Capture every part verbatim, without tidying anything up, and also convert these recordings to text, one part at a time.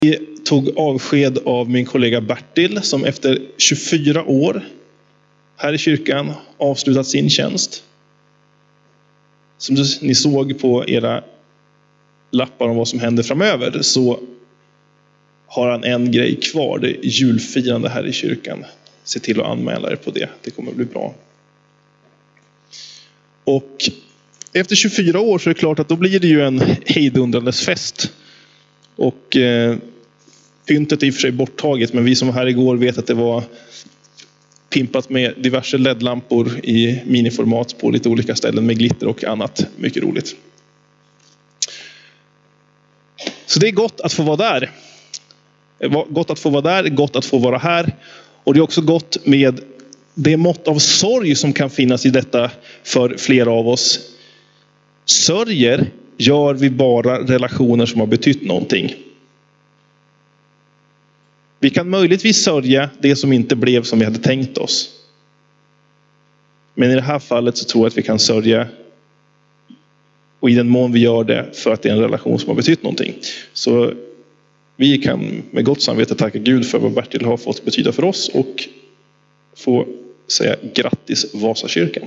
Vi tog avsked av min kollega Bertil som efter tjugofyra år här i kyrkan avslutat sin tjänst. Som ni såg på era lappar om vad som händer framöver så har han en grej kvar. Det är julfirande här i kyrkan. Se till att anmäla er på det. Det kommer att bli bra. Och efter tjugofyra år så är det klart att då blir det ju en hejdundrandes fest. Och eh, pyntet är i och för sig borttaget, men vi som var här igår vet att det var pimpat med diverse L E D-lampor i miniformat på lite olika ställen med glitter och annat. Mycket roligt. Så det är gott att få vara där. Gott att få vara där, gott att få vara här. Och det är också gott med det mått av sorg som kan finnas i detta för flera av oss. Sörjer gör vi bara relationer som har betytt någonting. Vi kan möjligtvis sörja det som inte blev som vi hade tänkt oss. Men i det här fallet så tror jag att vi kan sörja, och i den mån vi gör det, för att det är en relation som har betytt någonting. Så vi kan med gott samvete tacka Gud för vad Bertil har fått betyda för oss och få säga grattis Vasakyrkan.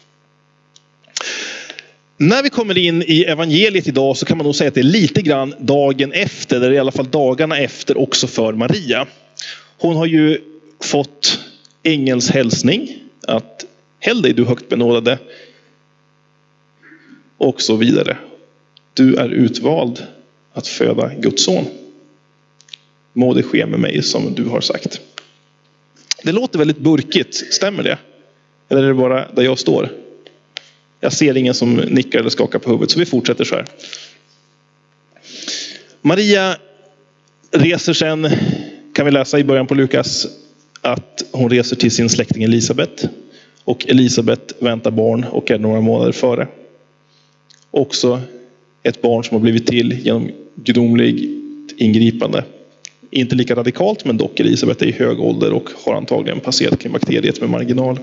När vi kommer in i evangeliet idag så kan man nog säga att det är lite grann dagen efter, eller i alla fall dagarna efter också för Maria. Hon har ju fått ängels hälsning att häll dig du högt benådade och så vidare. Du är utvald att föda Guds son. Må det ske med mig som du har sagt. Det låter väldigt burkigt, stämmer det? Eller är det bara där jag står? Jag ser ingen som nickar eller skakar på huvudet, så vi fortsätter så här. Maria reser sen, kan vi läsa i början på Lukas, att hon reser till sin släkting Elisabet. Och Elisabet väntar barn och är några månader före. Också ett barn som har blivit till genom gudomligt ingripande. Inte lika radikalt, men dock Elisabet är i hög ålder och har antagligen passerat klimakteriet med marginal.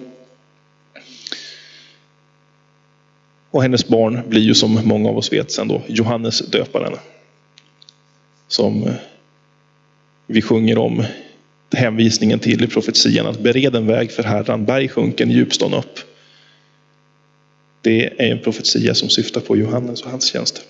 Och hennes barn blir ju, som många av oss vet sen då, Johannes döparen. Som vi sjunger om hänvisningen till i profetian, att bered en väg för Herren, berg sjunken, djupstånd upp. Det är en profetia som syftar på Johannes och hans tjänst.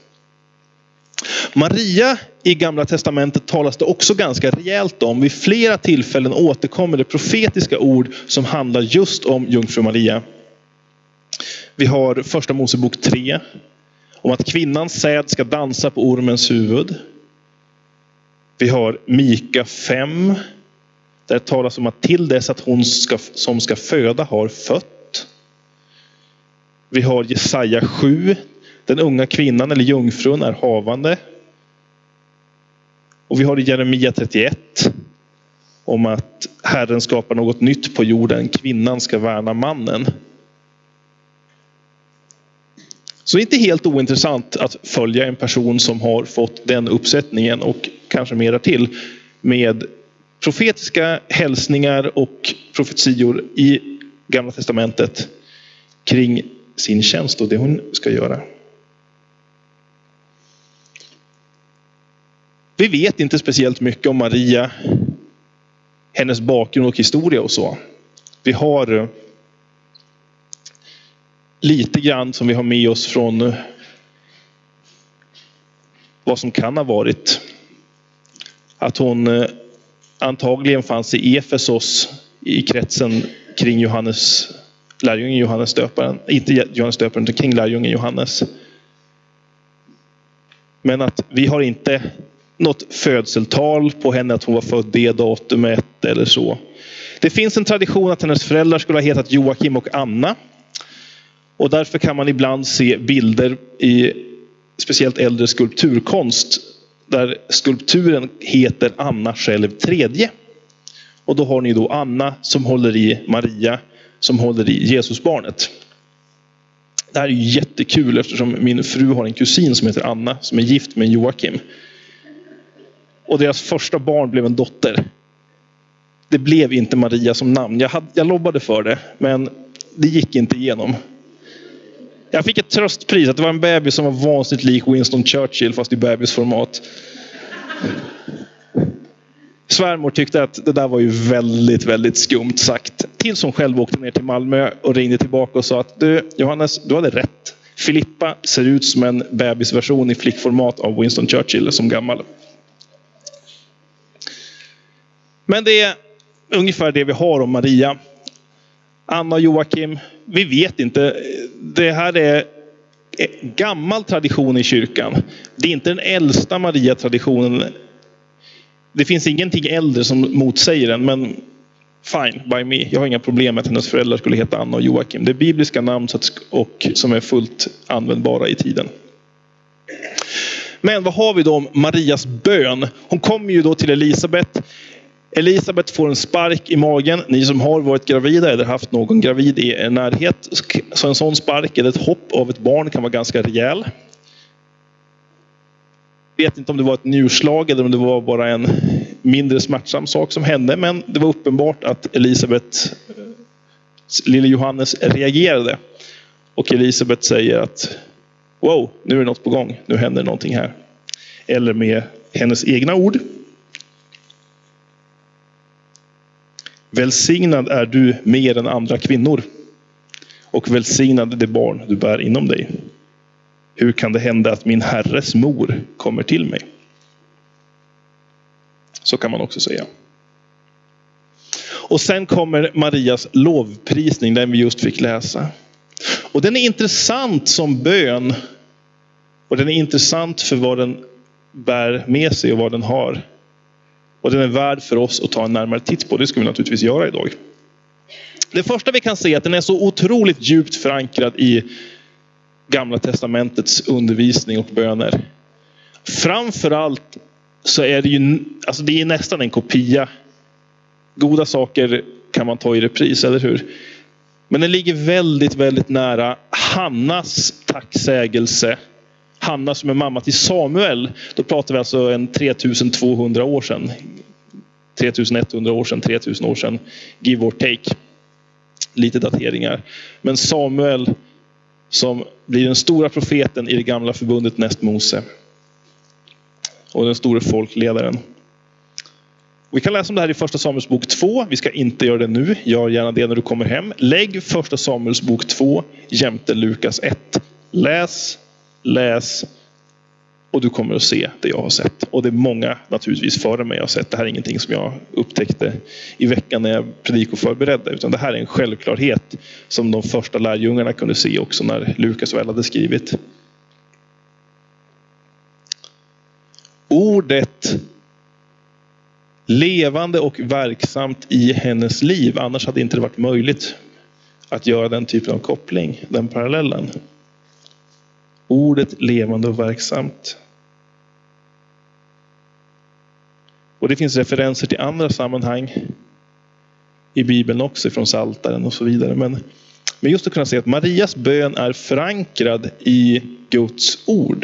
Maria i Gamla testamentet talas det också ganska rejält om. Vid flera tillfällen återkommer det profetiska ord som handlar just om jungfru Maria. Vi har första Mosebok tre om att kvinnans säd ska dansa på ormens huvud. Vi har Mika fem där det talas om att till dess att hon ska, som ska föda har fött. Vi har Jesaja sju, den unga kvinnan eller jungfrun är havande. Och vi har i Jeremia trettioett om att Herren skapar något nytt på jorden, kvinnan ska värna mannen. Så inte helt ointressant att följa en person som har fått den uppsättningen och kanske mera till med profetiska hälsningar och profetior i Gamla testamentet kring sin tjänst och det hon ska göra. Vi vet inte speciellt mycket om Maria, hennes bakgrund och historia och så. Vi har lite grann som vi har med oss från vad som kan ha varit. Att hon antagligen fanns i Efesos i kretsen kring Johannes, lärjungen Johannes döparen. Inte Johannes döparen, utan kring lärjungen Johannes. Men att vi har inte något födseltal på henne, att hon var född det datumet eller så. Det finns en tradition att hennes föräldrar skulle ha hetat Joakim och Anna. Och därför kan man ibland se bilder i speciellt äldre skulpturkonst där skulpturen heter Anna själv tredje. Och då har ni då Anna som håller i Maria som håller i Jesusbarnet. Det här är ju jättekul eftersom min fru har en kusin som heter Anna som är gift med Joakim. Och deras första barn blev en dotter. Det blev inte Maria som namn. Jag, hade, jag lobbade för det, men det gick inte igenom. Jag fick ett tröstpris att det var en bebis som var vansinnigt lik Winston Churchill fast i bebisformat. svärmor tyckte att det där var ju väldigt, väldigt skumt sagt. Tills hon själv åkte ner till Malmö och ringde tillbaka och sa att du, Johannes, du hade rätt. Filippa ser ut som en bebisversion i flickformat av Winston Churchill som gammal. Men det är ungefär det vi har om Maria. Anna och Joakim, vi vet inte. Det här är gammal tradition i kyrkan. Det är inte den äldsta Maria-traditionen. Det finns ingenting äldre som motsäger den, men fine by me. Jag har inga problem med att hennes föräldrar skulle heta Anna och Joakim. Det är bibliska namn och som är fullt användbara i tiden. Men vad har vi då om Marias bön? Hon kommer ju då till Elisabet. Elisabet får en spark i magen. Ni som har varit gravida eller haft någon gravid i er närhet, så en sån spark eller ett hopp av ett barn kan vara ganska rejäl. Jag vet inte om det var ett njurslag eller om det var bara en mindre smärtsam sak som hände, men det var uppenbart att Elisabet, lille Johannes, reagerade. Och Elisabet säger att wow, nu är det något på gång, nu händer någonting här. Eller med hennes egna ord: välsignad är du mer än andra kvinnor, och välsignad det barn du bär inom dig. Hur kan det hända att min herres mor kommer till mig? Så kan man också säga. Och sen kommer Marias lovprisning, den vi just fick läsa. Och den är intressant som bön. Och den är intressant för vad den bär med sig och vad den har. Och den är värd för oss att ta en närmare titt på. Det ska vi naturligtvis göra idag. Det första vi kan se är att den är så otroligt djupt förankrad i Gamla testamentets undervisning och böner. Framförallt så är det ju, alltså det är nästan en kopia. Goda saker kan man ta i repris, eller hur? Men den ligger väldigt, väldigt nära Hannas tacksägelse. Hanna som är mamma till Samuel. Då pratar vi alltså en tre tusen tvåhundra år sedan. tre tusen etthundra år sedan, tre tusen år sedan. Give or take. Lite dateringar. Men Samuel som blir den stora profeten i det gamla förbundet näst Mose. Och den stora folkledaren. Vi kan läsa om det här i första Samuels bok två. Vi ska inte göra det nu. Gör gärna det när du kommer hem. Lägg första Samuels bok två jämte Lukas ett. Läs, läs och du kommer att se det jag har sett. Och det är många naturligtvis före mig jag har sett. Det här är ingenting som jag upptäckte i veckan när jag predikade och förberedde. Utan det här är en självklarhet som de första lärjungarna kunde se också när Lukas väl hade skrivit. Ordet levande och verksamt i hennes liv. Annars hade inte det varit möjligt att göra den typen av koppling, den parallellen. Ordet levande och verksamt. Och det finns referenser till andra sammanhang i Bibeln också, från Psaltaren och så vidare. Men, men just att kunna se att Marias bön är förankrad i Guds ord.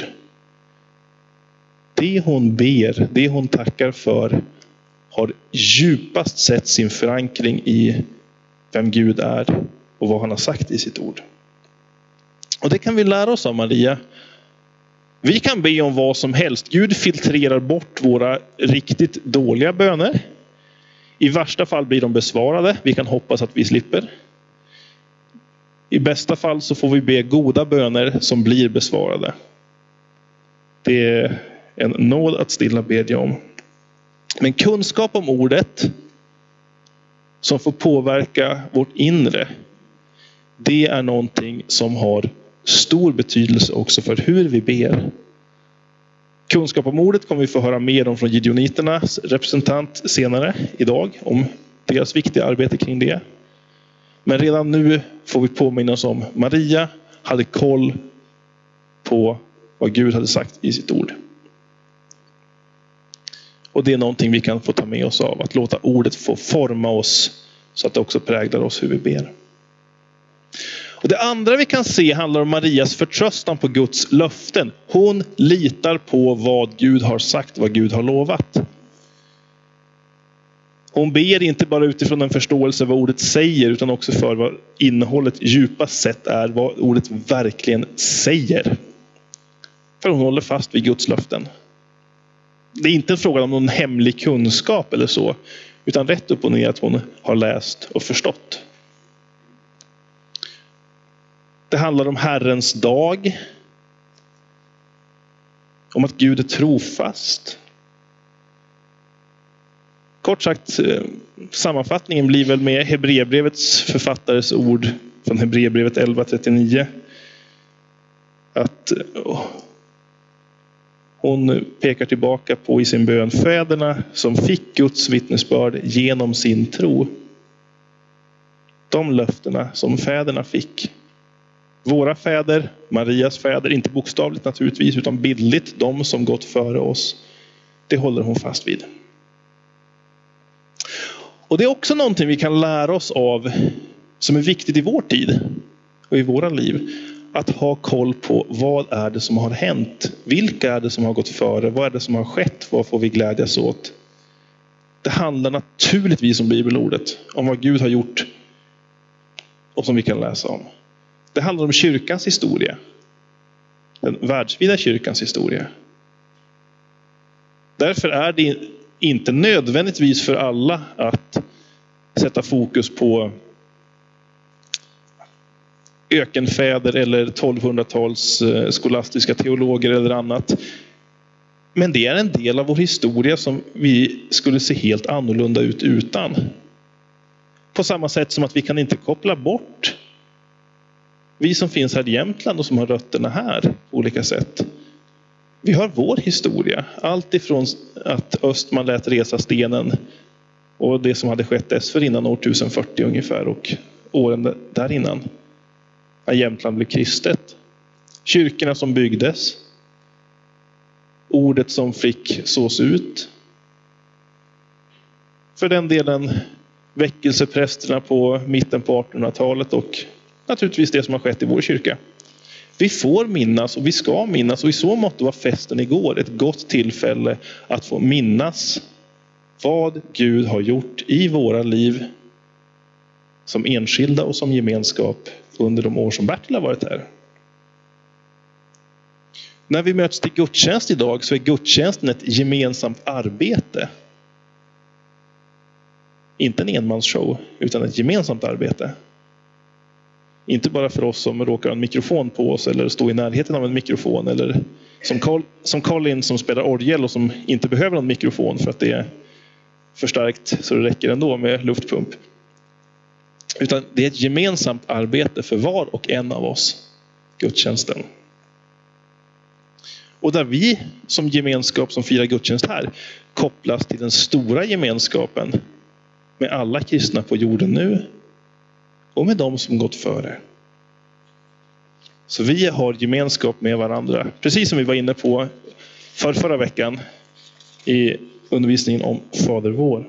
Det hon ber, det hon tackar för, har djupast sett sin förankring i vem Gud är och vad han har sagt i sitt ord. Och det kan vi lära oss av Maria. Vi kan be om vad som helst. Gud filtrerar bort våra riktigt dåliga böner. I värsta fall blir de besvarade. Vi kan hoppas att vi slipper. I bästa fall så får vi be goda böner som blir besvarade. Det är en nåd att stilla bedja om. Men kunskap om ordet som får påverka vårt inre, det är någonting som har stor betydelse också för hur vi ber. Kunskap om ordet kommer vi få höra mer om från gideoniternas representant senare idag, om deras viktiga arbete kring det. Men redan nu får vi påminna oss om Maria hade koll på vad Gud hade sagt i sitt ord. Och det är någonting vi kan få ta med oss av, att låta ordet få forma oss så att det också präglar oss hur vi ber. Och det andra vi kan se handlar om Marias förtröstan på Guds löften. Hon litar på vad Gud har sagt, vad Gud har lovat. Hon ber inte bara utifrån en förståelse vad ordet säger, utan också för vad innehållet djupast sett är, vad ordet verkligen säger. För hon håller fast vid Guds löften. det är inte en fråga om någon hemlig kunskap eller så, utan rätt upp och ner att hon har läst och förstått. Det handlar om Herrens dag. Om att Gud är trofast. Kort sagt, sammanfattningen blir väl med Hebreerbrevets författares ord från Hebreerbrevet elva trettionio. Att hon pekar tillbaka på i sin bön fäderna som fick Guds vittnesbörd genom sin tro. De löftena som fäderna fick. Våra fäder, Marias fäder, inte bokstavligt naturligtvis utan bildligt, de som gått före oss. Det håller hon fast vid. Och det är också någonting vi kan lära oss av som är viktigt i vår tid och i våra liv. Att ha koll på vad är det som har hänt. Vilka är det som har gått före? Vad är det som har skett? Vad får vi glädjas åt? Det handlar naturligtvis om bibelordet. Om vad Gud har gjort och som vi kan läsa om. Det handlar om kyrkans historia. Den världsvida kyrkans historia. Därför är det inte nödvändigtvis för alla att sätta fokus på ökenfäder eller tolvhundratals skolastiska teologer eller annat. Men det är en del av vår historia som vi skulle se helt annorlunda ut utan. På samma sätt som att vi kan inte koppla bort vi som finns här i Jämtland och som har rötterna här på olika sätt. Vi har vår historia. Allt ifrån att Östman lät resa stenen och det som hade skett dessförinnan år tusen fyrtio ungefär och åren där innan. När Jämtland blev kristet. Kyrkorna som byggdes. Ordet som fick sås ut. För den delen väckelseprästerna på mitten på artonhundratalet och naturligtvis det som har skett i vår kyrka. Vi får minnas och vi ska minnas och i så mått var festen igår ett gott tillfälle att få minnas vad Gud har gjort i våra liv som enskilda och som gemenskap under de år som Bertil har varit här. När vi möts till gudstjänst idag så är gudstjänsten ett gemensamt arbete. Inte en enmansshow utan ett gemensamt arbete. Inte bara för oss som råkar ha en mikrofon på oss eller stå i närheten av en mikrofon. Eller som, Col- som Colin som spelar orgel och som inte behöver någon mikrofon för att det är förstärkt så det räcker ändå med luftpump. Utan det är ett gemensamt arbete för var och en av oss, gudstjänsten. Och där vi som gemenskap som firar gudstjänst här kopplas till den stora gemenskapen med alla kristna på jorden nu och med dem som gått före. Så vi har gemenskap med varandra. Precis som vi var inne på för förra veckan i undervisningen om Fader vår.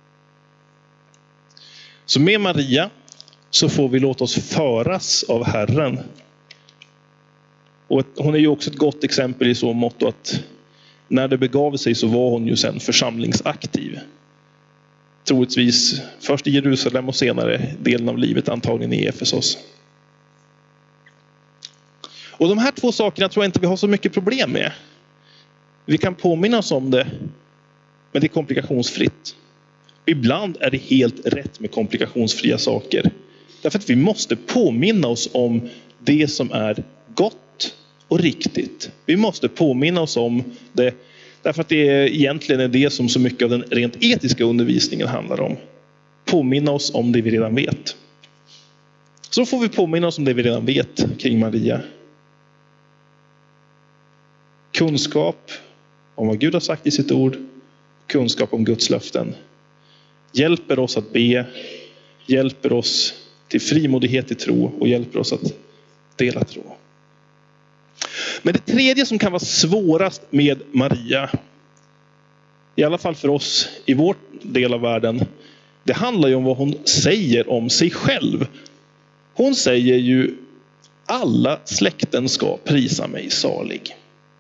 Så med Maria så får vi låta oss föras av Herren. Och hon är ju också ett gott exempel i så mått att när det begav sig så var hon ju sen församlingsaktiv. Troligtvis först i Jerusalem och senare delen av livet antagligen i Efesos. Och de här två sakerna tror jag inte vi har så mycket problem med. Vi kan påminna oss om det, men det är komplikationsfritt. Ibland är det helt rätt med komplikationsfria saker. Därför att vi måste påminna oss om det som är gott och riktigt. Vi måste påminna oss om det. Därför att det är egentligen är det som så mycket av den rent etiska undervisningen handlar om. Påminna oss om det vi redan vet. Så får vi påminna oss om det vi redan vet kring Maria. Kunskap om vad Gud har sagt i sitt ord. Kunskap om Guds löften. Hjälper oss att be. Hjälper oss till frimodighet i tro. Och hjälper oss att dela tro. Men det tredje som kan vara svårast med Maria, i alla fall för oss i vår del av världen, det handlar ju om vad hon säger om sig själv. Hon säger ju alla släkten ska prisa mig salig.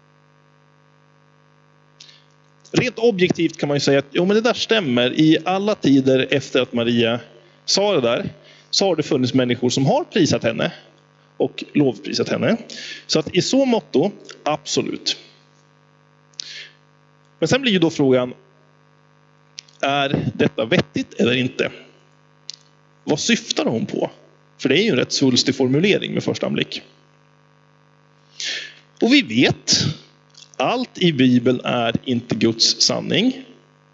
Rent objektivt kan man ju säga att jo, men det där stämmer. I alla tider efter att Maria sa det där så har det funnits människor som har prisat henne och lovprisat henne. Så att i så mått då, absolut. Men sen blir ju då frågan, är detta vettigt eller inte? Vad syftar hon på? För det är ju en rätt svulstig formulering med första anblick. Och vi vet, allt i Bibeln är inte Guds sanning.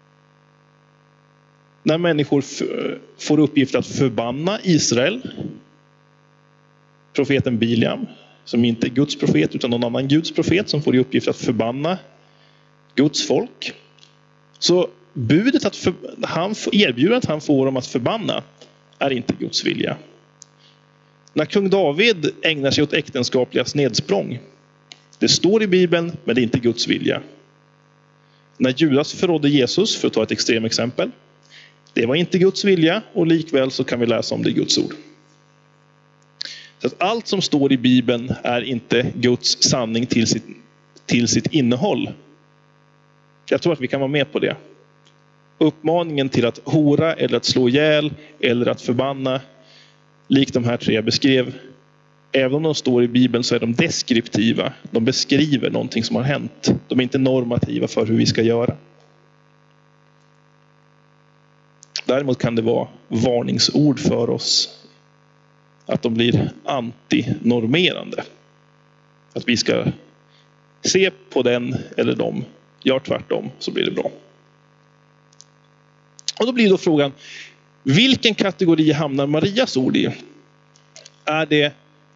När människor får uppgift att förbanna Israel, profeten Biliam, som inte är Guds profet utan någon annan Guds profet som får i uppgift att förbanna Guds folk. Så budet att för, han, erbjudandet han får om att förbanna är inte Guds vilja. När kung David ägnar sig åt äktenskapliga snedsprång, det står i Bibeln, men det är inte Guds vilja. När Judas förrådde Jesus, för att ta ett extremt exempel, det var inte Guds vilja, och likväl så kan vi läsa om det i Guds ord. Så att allt som står i Bibeln är inte Guds sanning till sitt, till sitt innehåll. Jag tror att vi kan vara med på det. Uppmaningen till att hora eller att slå ihjäl eller att förbanna, likt de här tre jag beskrev, även om de står i Bibeln så är de deskriptiva. De beskriver någonting som har hänt. De är inte normativa för hur vi ska göra. Däremot kan det vara varningsord för oss att de blir antinormerande. Att vi ska se på den eller dem, gör tvärtom så blir det bra. Och då blir då frågan, vilken kategori hamnar Marias ord i? Är det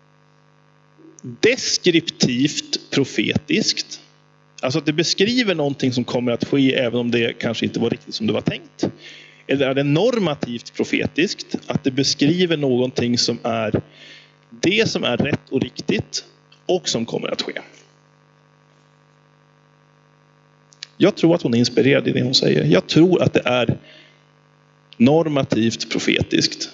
deskriptivt profetiskt? Alltså att det beskriver någonting som kommer att ske även om det kanske inte var riktigt som det var tänkt. Eller är det normativt profetiskt? Att det beskriver någonting som är det som är rätt och riktigt och som kommer att ske. Jag tror att hon är inspirerad i det hon säger. Jag tror att det är normativt profetiskt.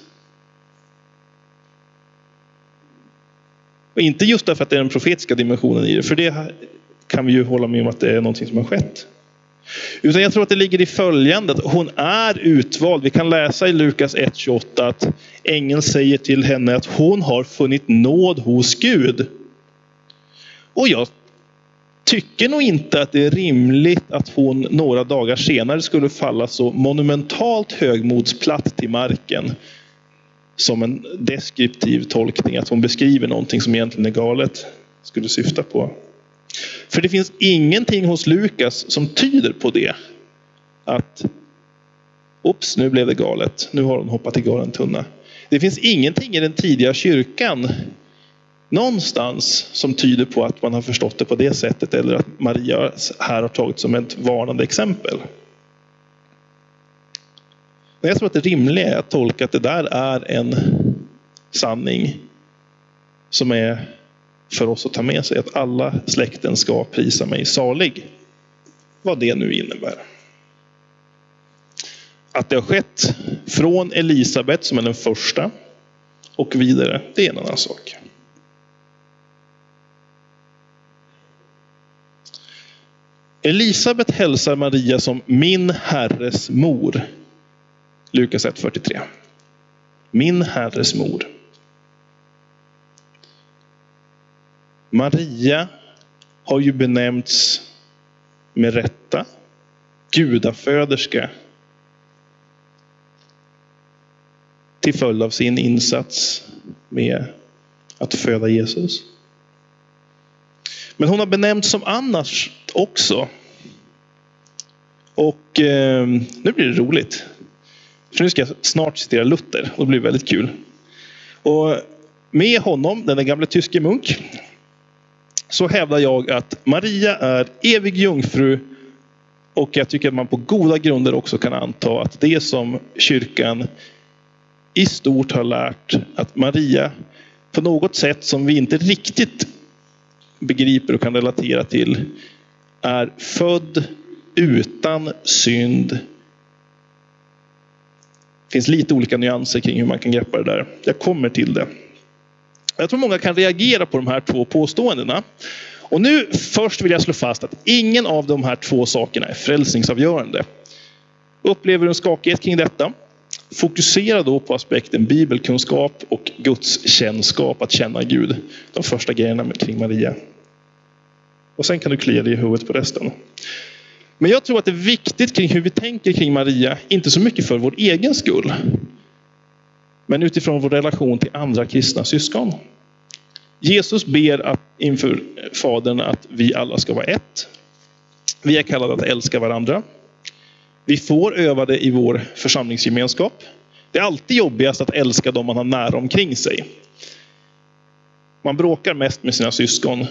Och inte just därför att det är den profetiska dimensionen i det. För det kan vi ju hålla med om att det är någonting som har skett. Utan jag tror att det ligger i följande. Att hon är utvald. Vi kan läsa i Lukas ett tjugoåtta att ängeln säger till henne att hon har funnit nåd hos Gud. Och jag tycker nog inte att det är rimligt att hon några dagar senare skulle falla så monumentalt högmodsplatt till marken. Som en deskriptiv tolkning. Att hon beskriver någonting som egentligen är galet. Skulle syfta på. För det finns ingenting hos Lukas som tyder på det. Att ops, nu blev det galet. Nu har hon hoppat i galen tunna. Det finns ingenting i den tidiga kyrkan någonstans som tyder på att man har förstått det på det sättet. Eller att Maria här har tagit som ett varnande exempel. Men jag tror att det rimliga är att tolka att det där är en sanning som är för oss att ta med sig. Att alla släkten ska prisa mig salig. Vad det nu innebär. Att det har skett från Elisabet som är den första och vidare, det är en annan sak. Elisabet hälsar Maria som min herres mor. Lukas ett fyrtiotre. Min herres mor. Maria har ju benämnts med rätta gudaföderska till följd av sin insats med att föda Jesus. Men hon har benämnts som annars också. Och eh, nu blir det roligt. För nu ska jag snart citera Luther och det blir väldigt kul. Och med honom, den gamla tyske munk, så hävdar jag att Maria är evig jungfru. Och jag tycker att man på goda grunder också kan anta att det som kyrkan i stort har lärt, att Maria på något sätt som vi inte riktigt begriper och kan relatera till, är född utan synd. Det finns lite olika nyanser kring hur man kan greppa det där. Jag kommer till det. Jag tror många kan reagera på de här två påståendena. Och nu först vill jag slå fast att ingen av de här två sakerna är frälsningsavgörande. Upplever du en skakighet kring detta? Fokusera då på aspekten bibelkunskap och Guds kännskap, att känna Gud. De första grejerna kring Maria. Och sen kan du klia dig i huvudet på resten. Men jag tror att det är viktigt kring hur vi tänker kring Maria, inte så mycket för vår egen skull, men utifrån vår relation till andra kristna syskon. Jesus ber att, inför Fadern att vi alla ska vara ett. Vi är kallade att älska varandra. Vi får öva det i vår församlingsgemenskap. Det är alltid jobbigast att älska dem man har nära omkring sig. Man bråkar mest med sina syskon.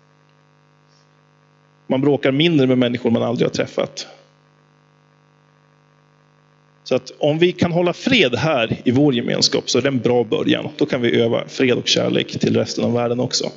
Man bråkar mindre med människor man aldrig har träffat. Så att om vi kan hålla fred här i vår gemenskap så är det en bra början. Då kan vi öva fred och kärlek till resten av världen också.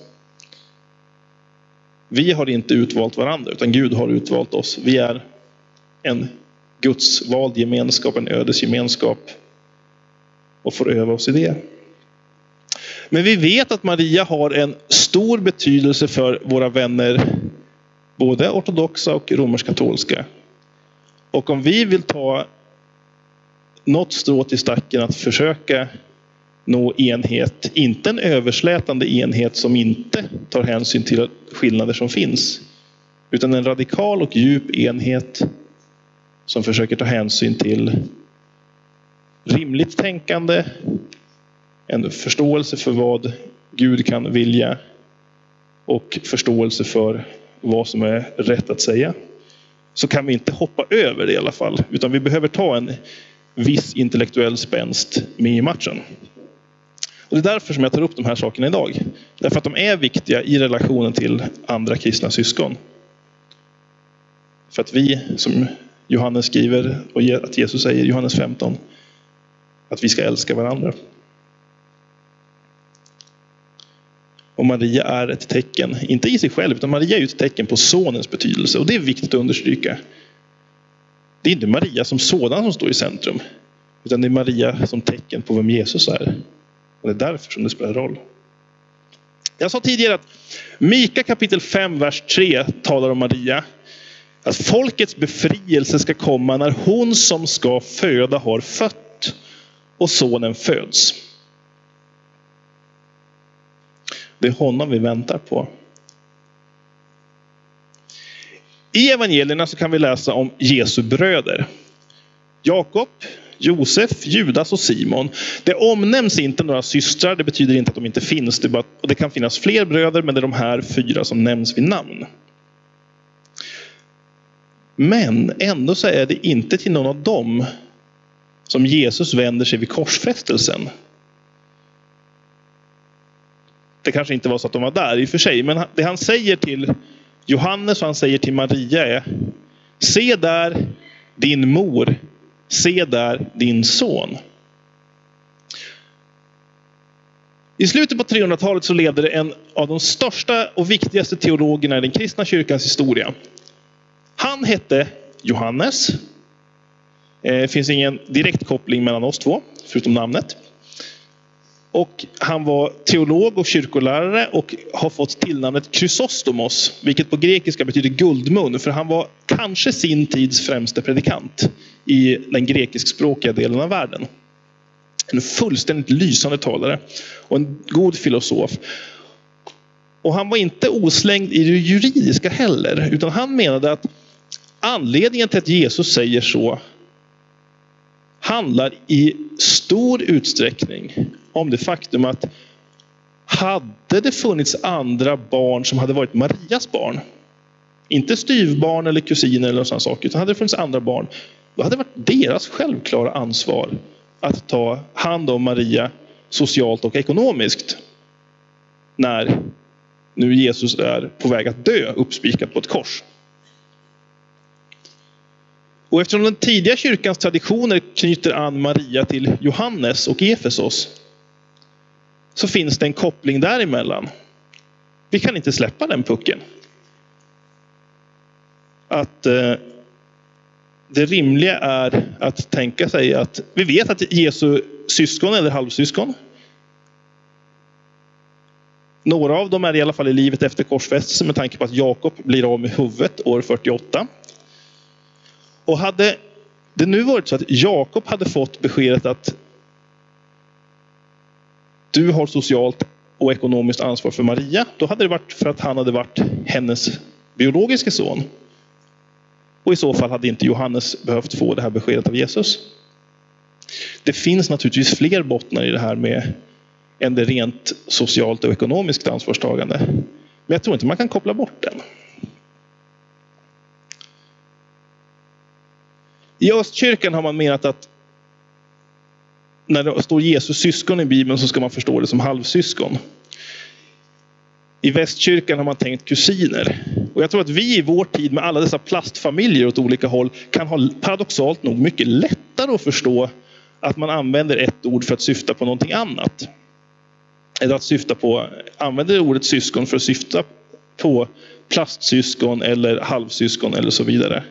Vi har inte utvalt varandra utan Gud har utvalt oss. Vi är en Guds vald gemenskap, en ödesgemenskap, och får öva oss i det. Men vi vet att Maria har en stor betydelse för våra vänner, både ortodoxa och romersk-katolska. Och om vi vill ta något strå till stacken att försöka nå enhet, inte en överslätande enhet som inte tar hänsyn till skillnader som finns, utan en radikal och djup enhet som försöker ta hänsyn till rimligt tänkande, en förståelse för vad Gud kan vilja och förståelse för vad som är rätt att säga, så kan vi inte hoppa över det i alla fall, utan vi behöver ta en viss intellektuell spänst med i matchen. Och det är därför som jag tar upp de här sakerna idag. Därför att de är viktiga i relationen till andra kristna syskon. För att vi, som Johannes skriver och att Jesus säger i Johannes femton, att vi ska älska varandra. Och Maria är ett tecken, inte i sig själv, utan Maria är ju ett tecken på sonens betydelse. Och det är viktigt att understryka. Det är inte Maria som sådan som står i centrum, utan det är Maria som tecken på vem Jesus är. Och det är därför som det spelar roll. Jag sa tidigare att Mika kapitel fem, vers tre talar om Maria. Att folkets befrielse ska komma när hon som ska föda har fött och sonen föds. Det är honom vi väntar på. I evangelierna så kan vi läsa om Jesu bröder. Jakob, Josef, Judas och Simon. Det omnämns inte några systrar, det betyder inte att de inte finns. Det, bara, och det kan finnas fler bröder, men det är de här fyra som nämns vid namn. Men ändå så är det inte till någon av dem som Jesus vänder sig vid korsfästelsen. Det kanske inte var så att de var där i och för sig, men det han säger till Johannes och han säger till Maria är: se där din mor, se där din son. I slutet på trehundratalet så levde det en av de största och viktigaste teologerna i den kristna kyrkans historia. Han hette Johannes. Det finns ingen direkt koppling mellan oss två, förutom namnet. Och han var teolog och kyrkolärare och har fått tillnamnet Chrysostomos, vilket på grekiska betyder guldmun, för han var kanske sin tids främste predikant i den grekiskspråkiga delen av världen. En fullständigt lysande talare och en god filosof. Och han var inte oslängd i det juridiska heller, utan han menade att anledningen till att Jesus säger så handlar i stor utsträckning om det faktum att hade det funnits andra barn som hade varit Marias barn, inte styvbarn eller kusiner eller sådana saker, utan hade det funnits andra barn, då hade det varit deras självklara ansvar att ta hand om Maria socialt och ekonomiskt när nu Jesus är på väg att dö uppspikat på ett kors. Och eftersom den tidiga kyrkans traditioner knyter an Maria till Johannes och Efesos, så finns det en koppling däremellan. Vi kan inte släppa den pucken. Att eh, det rimliga är att tänka sig att vi vet att Jesu syskon eller halvsyskon, några av dem är i alla fall i livet efter korsfästelsen, med tanke på att Jakob blir av med huvudet år fyrtioåtta. Och hade det nu varit så att Jakob hade fått beskedet att du har socialt och ekonomiskt ansvar för Maria, då hade det varit för att han hade varit hennes biologiska son. Och i så fall hade inte Johannes behövt få det här beskedet av Jesus. Det finns naturligtvis fler bottnar i det här med än det rent socialt och ekonomiskt ansvarstagande. Men jag tror inte man kan koppla bort den. I Östkyrkan har man menat att när det står Jesus syskon i Bibeln så ska man förstå det som halvsyskon. I Västkyrkan har man tänkt kusiner. Och jag tror att vi i vår tid med alla dessa plastfamiljer åt olika håll kan ha paradoxalt nog mycket lättare att förstå att man använder ett ord för att syfta på någonting annat. Eller att syfta på, använder ordet syskon för att syfta på plastsyskon eller halvsyskon eller så vidare.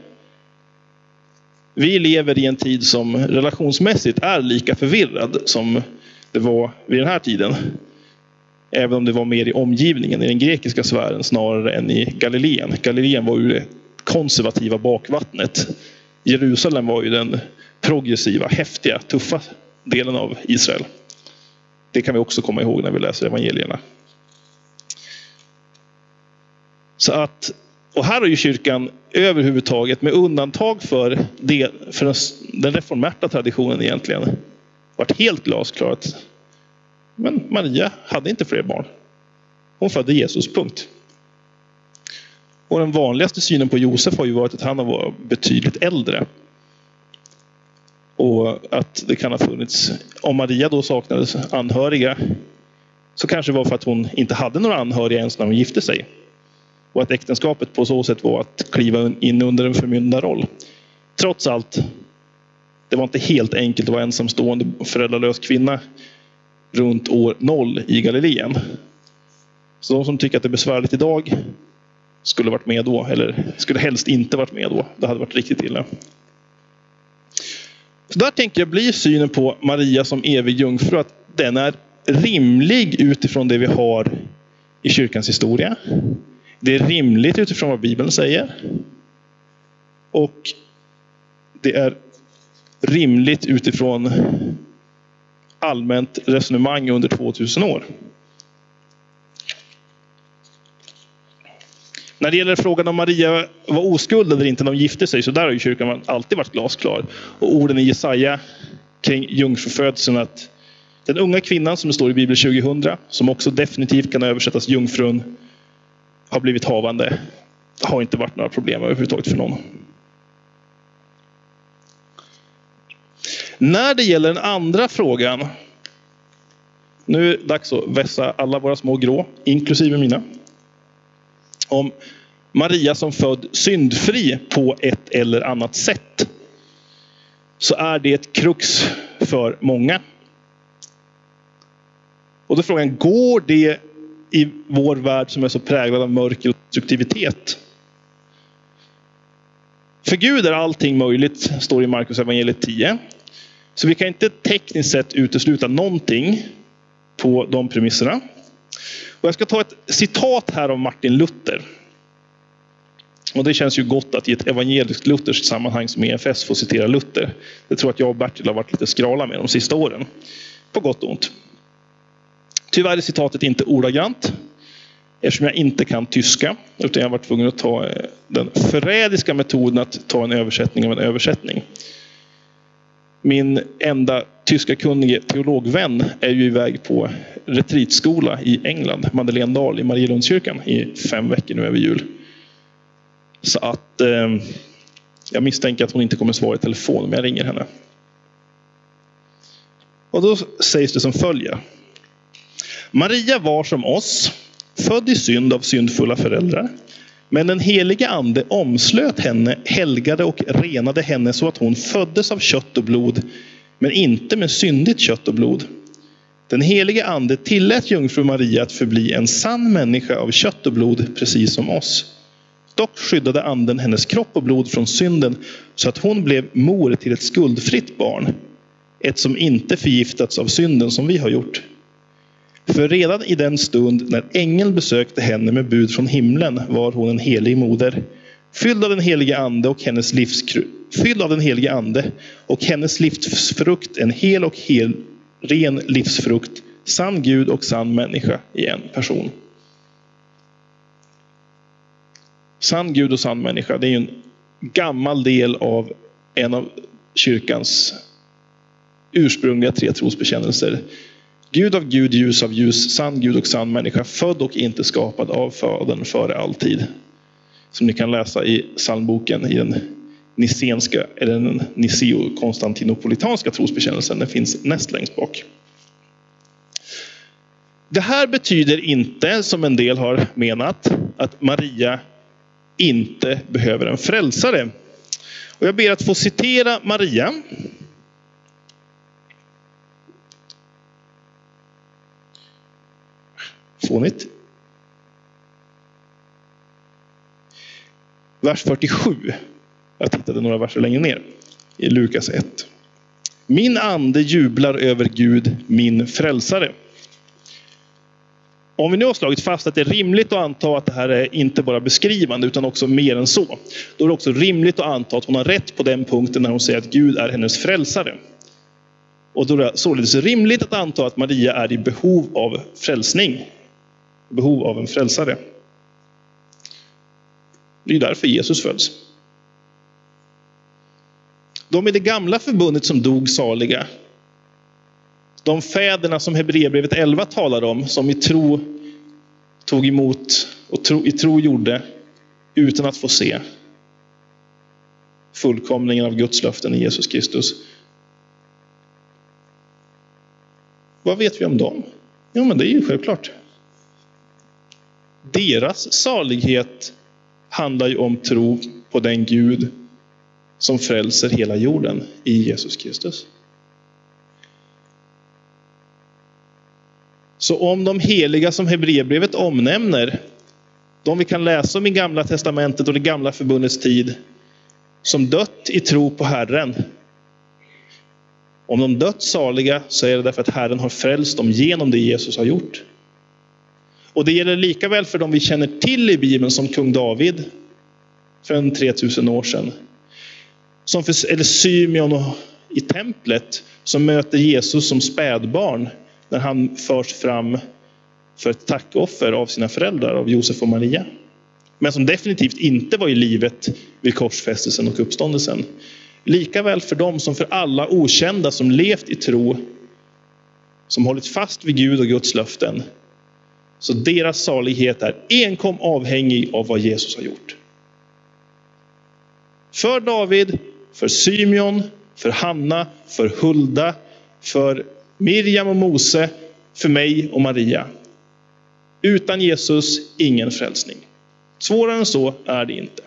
Vi lever i en tid som relationsmässigt är lika förvirrad som det var vid den här tiden. Även om det var mer i omgivningen, i den grekiska sfären snarare än i Galileen. Galileen var ju det konservativa bakvattnet. Jerusalem var ju den progressiva, häftiga, tuffa delen av Israel. Det kan vi också komma ihåg när vi läser evangelierna. Så att, och här har ju kyrkan överhuvudtaget, med undantag för, det, för den reformerta traditionen egentligen, varit helt glasklar att men Maria hade inte fler barn. Hon födde Jesus, punkt. Och den vanligaste synen på Josef har ju varit att han var betydligt äldre. Och att det kan ha funnits, om Maria då saknades anhöriga, så kanske det var för att hon inte hade några anhöriga ens när hon gifte sig. Och att äktenskapet på så sätt var att kliva in under en förmyndarroll. Trots allt, det var inte helt enkelt att vara ensamstående föräldralös kvinna runt år noll i Galileen. Så de som tycker att det är besvärligt idag skulle varit med då, eller skulle helst inte varit med då. Det hade varit riktigt illa. Så där tänker jag bli synen på Maria som evig jungfru, att den är rimlig utifrån det vi har i kyrkans historia. Det är rimligt utifrån vad Bibeln säger. Och det är rimligt utifrån allmänt resonemang under tvåtusen år. När det gäller frågan om Maria var oskuld eller inte när de gifte sig, så där har ju kyrkan alltid varit glasklar. Och orden i Jesaja kring jungfrufödseln, att den unga kvinnan som det står i Bibeln tjugohundra, som också definitivt kan översättas jungfrun, har blivit havande, har inte varit några problem överhuvudtaget för någon. När det gäller den andra frågan, nu är det dags att vässa alla våra små grå, inklusive mina, om Maria som född syndfri på ett eller annat sätt, så är det ett krux för många. Och då är frågan, går det i vår värld som är så präglad av mörker och destruktivitet? För Gud är allting möjligt, står i Markus evangeliet tio. Så vi kan inte tekniskt sett utesluta någonting på de premisserna. Och jag ska ta ett citat här av Martin Luther. Och det känns ju gott att i ett evangeliskt lutherskt sammanhang som E F S få citera Luther. Det tror jag att jag och Bertil har varit lite skrala med de sista åren. På gott och ont. Tyvärr är citatet inte ordagrant, eftersom jag inte kan tyska, utan jag har varit tvungen att ta den förrädiska metoden att ta en översättning av en översättning. Min enda tyska kunnige teologvän är ju iväg på retreatskola i England, Madelendal i Marielundskyrkan, i fem veckor nu över jul. Så att eh, jag misstänker att hon inte kommer svara i telefon om jag ringer henne. Och då sägs det som följer. Maria var som oss, född i synd av syndfulla föräldrar. Men den helige ande omslöt henne, helgade och renade henne så att hon föddes av kött och blod, men inte med syndigt kött och blod. Den helige ande tillät jungfru Maria att förbli en sann människa av kött och blod, precis som oss. Dock skyddade anden hennes kropp och blod från synden, så att hon blev mor till ett skuldfritt barn, ett som inte förgiftats av synden som vi har gjort. För redan i den stund när ängeln besökte henne med bud från himlen var hon en helig moder, fylld av den helige ande och hennes livskru, fylld av den helige ande och hennes livsfrukt, en hel och hel ren livsfrukt, sann Gud och sann människa i en person. Sann Gud och sann människa, det är ju en gammal del av en av kyrkans ursprungliga tre trosbekännelser. Gud av Gud, ljus av ljus, sann Gud och sann människa, född och inte skapad av Fadern före alltid. Som ni kan läsa i psalmboken i den nicenska eller den niceo-konstantinopolitanska trosbekännelsen. Den finns näst längst bak. Det här betyder inte, som en del har menat, att Maria inte behöver en frälsare. Och jag ber att få citera Maria. Fånigt. Vers fyrtiosju. Jag tittade några verser längre ner i Lukas ett. Min ande jublar över Gud, min frälsare. Om vi nu har slagit fast att det är rimligt att anta att det här är inte bara beskrivande utan också mer än så. Då är det också rimligt att anta att hon har rätt på den punkten när hon säger att Gud är hennes frälsare. Och då är det således rimligt att anta att Maria är i behov av frälsning. Behov av en frälsare. Det är därför Jesus föds. De i det gamla förbundet som dog saliga. De fäderna som Hebreerbrevet elva talar om, som i tro tog emot och tro, i tro gjorde utan att få se fullkomningen av Guds löften i Jesus Kristus. Vad vet vi om dem? Ja, men det är ju självklart. Deras salighet handlar ju om tro på den Gud som frälser hela jorden i Jesus Kristus. Så om de heliga som Hebreerbrevet omnämner, de vi kan läsa om i Gamla testamentet och det gamla förbundets tid, som dött i tro på Herren. Om de dött saliga så är det därför att Herren har frälst dem genom det Jesus har gjort. Och det gäller lika väl för dem vi känner till i Bibeln som kung David för en tre tusen år sedan. Som för, eller Symeon i templet som möter Jesus som spädbarn när han förs fram för ett tackoffer av sina föräldrar, av Josef och Maria. Men som definitivt inte var i livet vid korsfästelsen och uppståndelsen. Lika väl för dem som för alla okända som levt i tro, som hållit fast vid Gud och Guds löften. Så deras salighet är enkom avhängig av vad Jesus har gjort. För David, för Symeon, för Hanna, för Hulda, för Miriam och Mose, för mig och Maria. Utan Jesus ingen frälsning. Svårare än så är det inte.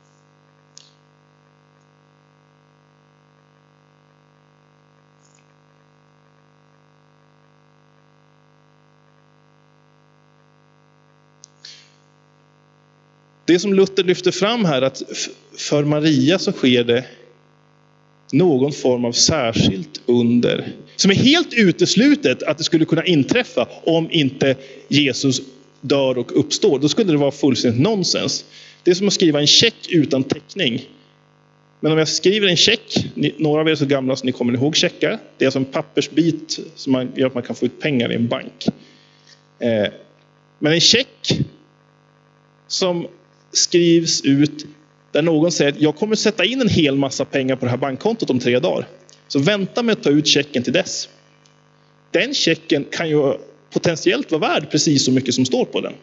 Det som Luther lyfter fram här, att för Maria så sker det någon form av särskilt under som är helt uteslutet att det skulle kunna inträffa om inte Jesus dör och uppstår. Då skulle det vara fullständigt nonsens. Det är som att skriva en check utan täckning. Men om jag skriver en check, några av er är så gamla så ni kommer ihåg checkar. Det är alltså en pappersbit som man gör att man kan få ut pengar i en bank. Men en check som skrivs ut där någon säger att jag kommer sätta in en hel massa pengar på det här bankkontot om tre dagar. Så vänta med att ta ut checken till dess. Den checken kan ju potentiellt vara värd precis så mycket som står på den.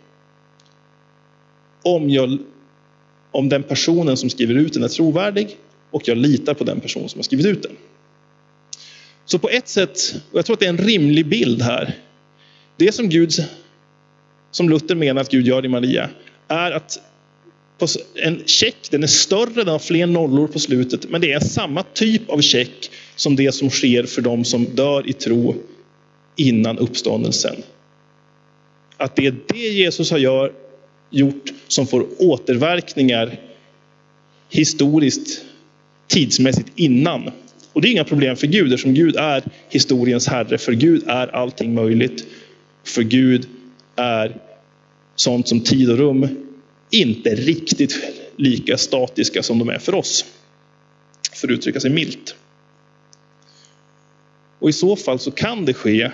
Om, jag, om den personen som skriver ut den är trovärdig och jag litar på den person som har skrivit ut den. Så på ett sätt, och jag tror att det är en rimlig bild här. Det som Gud, som Luther menar att Gud gör i Maria, är att en check, den är större, den har fler nollor på slutet, men det är samma typ av check som det som sker för de som dör i tro innan uppståndelsen. Att det är det Jesus har gör, gjort som får återverkningar historiskt, tidsmässigt innan. Och det är inga problem för Gud, eftersom Gud är historiens herre. För Gud är allting möjligt. För Gud är sånt som tid och rum inte riktigt lika statiska som de är för oss. För att uttrycka sig milt. Och i så fall så kan det ske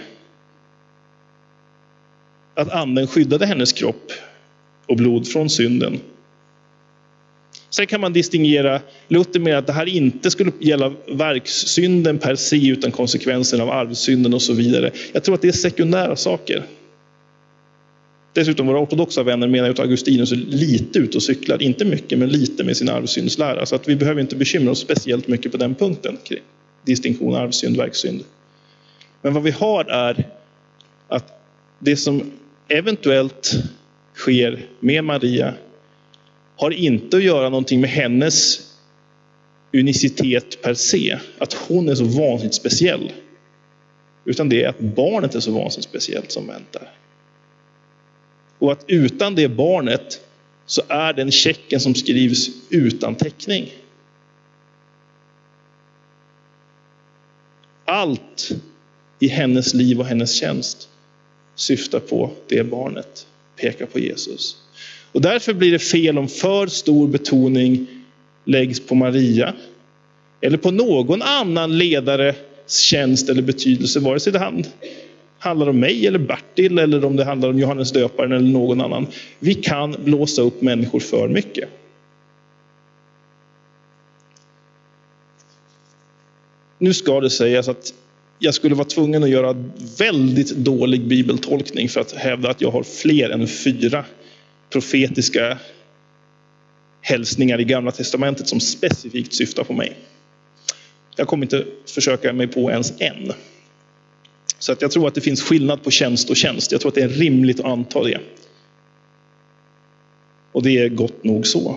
att anden skyddade hennes kropp och blod från synden. Sen kan man distingera Luther med att det här inte skulle gälla verkssynden per se utan konsekvensen av arvsynden och så vidare. Jag tror att det är sekundära saker. Dessutom våra ortodoxa vänner menar att Augustinus är lite ute och cyklar, inte mycket men lite med sin arvsyndslära. Så att vi behöver inte bekymra oss speciellt mycket på den punkten. Distinktion arvsynd, verksynd. Men vad vi har är att det som eventuellt sker med Maria har inte att göra någonting med hennes unicitet per se. Att hon är så vansinnigt speciell. Utan det är att barnet är så vansinnigt speciellt som väntar. Och att utan det barnet så är den checken som skrivs utan täckning. Allt i hennes liv och hennes tjänst syftar på det barnet, pekar på Jesus. Och därför blir det fel om för stor betoning läggs på Maria eller på någon annan ledares tjänst eller betydelse, vare sig det hand, handlar om mig eller Bertil eller om det handlar om Johannes döparen eller någon annan. Vi kan blåsa upp människor för mycket. Nu ska det sägas att jag skulle vara tvungen att göra väldigt dålig bibeltolkning för att hävda att jag har fler än fyra profetiska hälsningar i Gamla testamentet som specifikt syftar på mig. Jag kommer inte försöka mig på ens en. Så att jag tror att det finns skillnad på tjänst och tjänst. Jag tror att det är rimligt att anta det. Och det är gott nog så.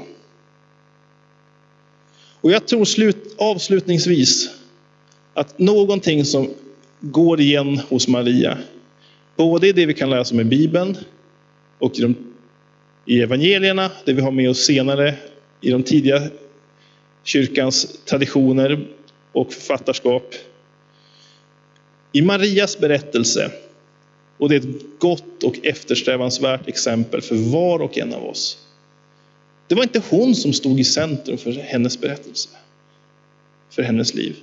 Och jag tror slut, avslutningsvis att någonting som går igen hos Maria, både i det vi kan läsa om i Bibeln och i, de, i evangelierna, det vi har med oss senare i de tidiga kyrkans traditioner och författarskap. I Marias berättelse, och det är ett gott och eftersträvansvärt exempel för var och en av oss. Det var inte hon som stod i centrum för hennes berättelse, för hennes liv.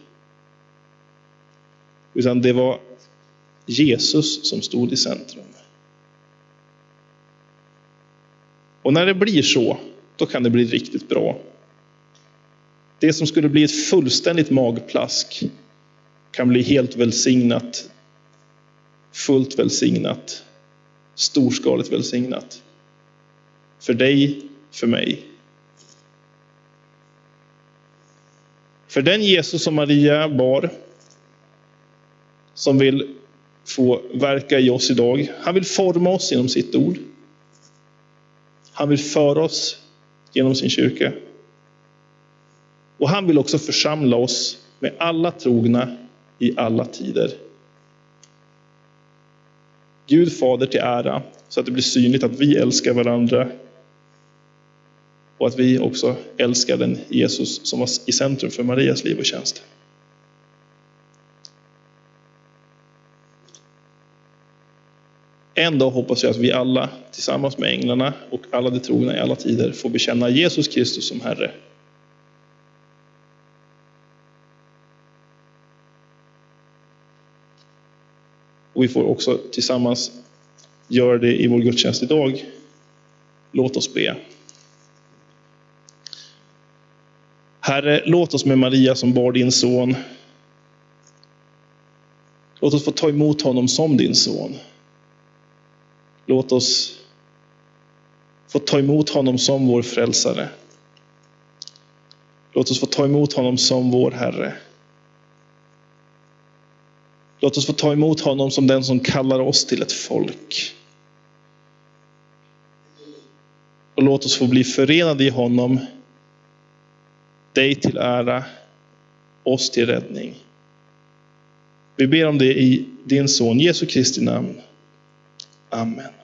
Utan det var Jesus som stod i centrum. Och när det blir så, då kan det bli riktigt bra. Det som skulle bli ett fullständigt magplask kan bli helt välsignat, fullt välsignat, storskaligt välsignat. För dig, för mig. För den Jesus som Maria bar, som vill få verka i oss idag. Han vill forma oss genom sitt ord. Han vill föra oss genom sin kyrka. Och han vill också församla oss med alla trogna i alla tider. Gud Fader till ära, så att det blir synligt att vi älskar varandra. Och att vi också älskar den Jesus som var i centrum för Marias liv och tjänst. En dag hoppas jag att vi alla tillsammans med änglarna och alla de trogna i alla tider får bekänna Jesus Kristus som Herre. Och vi får också tillsammans göra det i vår gudstjänst idag. Låt oss be. Herre, låt oss med Maria som bar din son. Låt oss få ta emot honom som din son. Låt oss få ta emot honom som vår frälsare. Låt oss få ta emot honom som vår Herre. Låt oss få ta emot honom som den som kallar oss till ett folk. Och låt oss få bli förenade i honom, dig till ära, oss till räddning. Vi ber om det i din son Jesu Kristi namn. Amen.